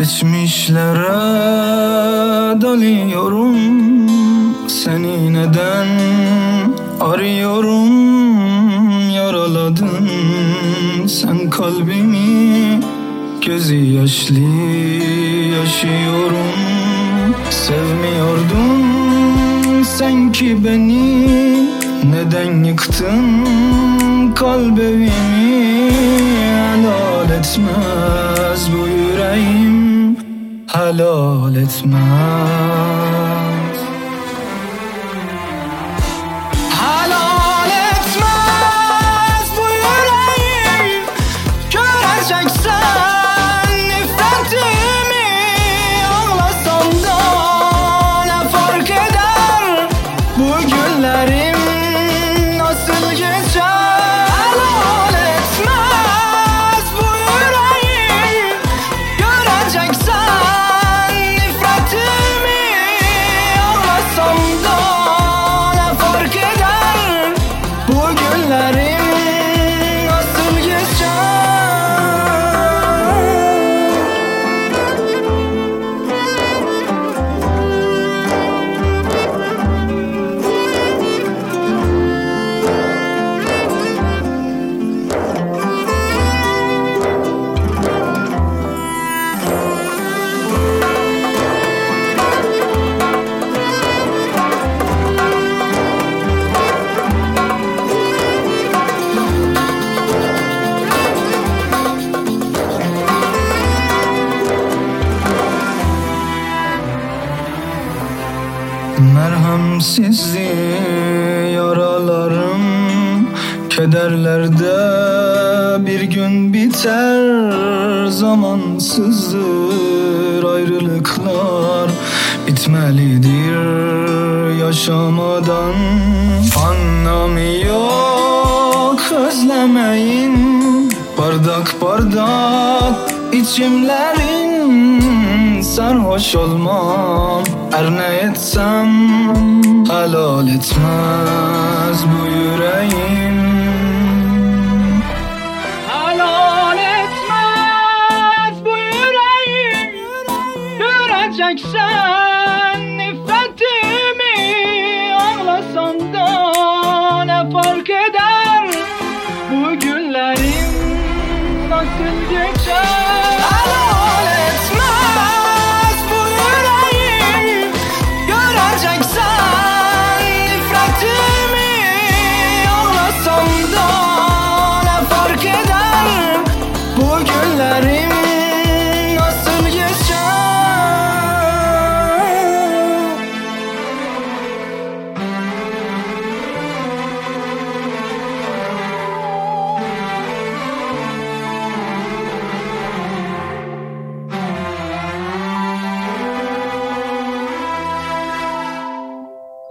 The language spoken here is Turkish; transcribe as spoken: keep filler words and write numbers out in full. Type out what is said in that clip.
Geçmişlere dalıyorum, seni neden arıyorum? Yaraladın sen kalbimi, gözü yaşlı yaşıyorum. Sevmiyordun sen ki beni, neden yıktın kalbimi? Helal etmez bu yüreğim, helal etmez. Helal etmez bu yüreğim, göreceksen nefretimi. Ağlasam da ne fark eder, bu günlerim nasıl geçer? Helal etmez bu yüreğim, göreceksen nefretimi. Ağlasam da ne fark eder, bu günlerim nasıl geçer? Merhamsizdi yaralarım, kederlerde bir gün biter. Zamansızdır ayrılıklar, bitmelidir yaşamadan. Anlamı yok özlemeyin, bardak bardak içimlerin. Sarhoş olmam her ne etsem, helal etmez bu yüreğim. Helal etmez bu yüreğim, göreceksen nefretimi. Ağlasam da ne fark eder, bu günlerim nasıl geçer?